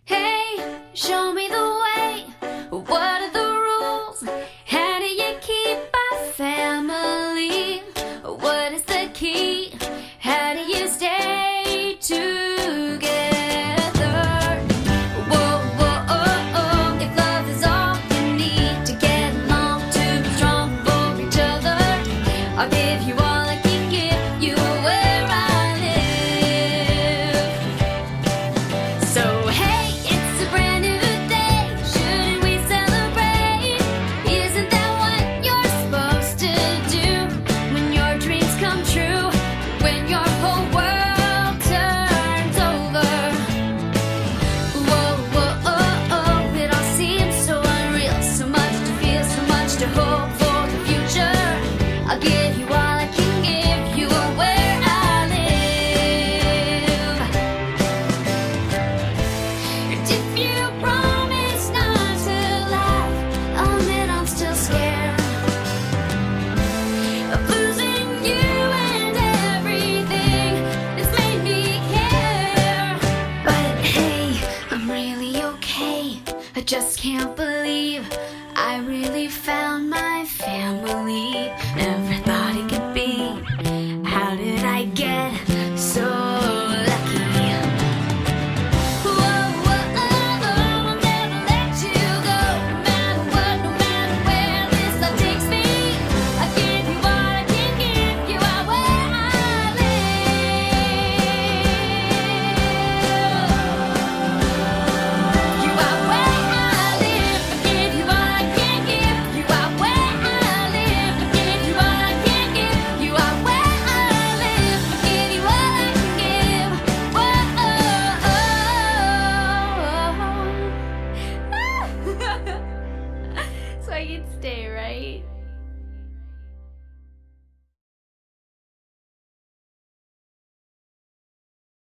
Hey, show me the way. What are the rules? How do you keep our family? What is the key? How do you stay together? Whoa, whoa, oh, oh. If love is all you need to get along, to be strong for each other, I'll give you all I can give you where I live. So hey, it's a brand new day. Shouldn't we celebrate? Isn't that what you're supposed to do when your dreams come true? When your whole world turns over. Whoa, whoa, oh, oh. It all seems so unreal. So much to feel, so much to hope for the future. I'll give you all I can give you where I live. And if you promise not to laugh, I'll admit I'm still scared of losing you and everything that's made me care. But hey, I'm really okay. I just can't believe I really found my family. Never thought it could be. How did I get so lucky? Whoa, whoa, oh, oh, I'll never let you go. No matter what, no matter where this love takes me, I give you all I can give you out where I live. You are where I live. I give you all I can give you out where I live. I give you all I can give you out where I live. I give you all I can give. Whoa. So I can stay, right?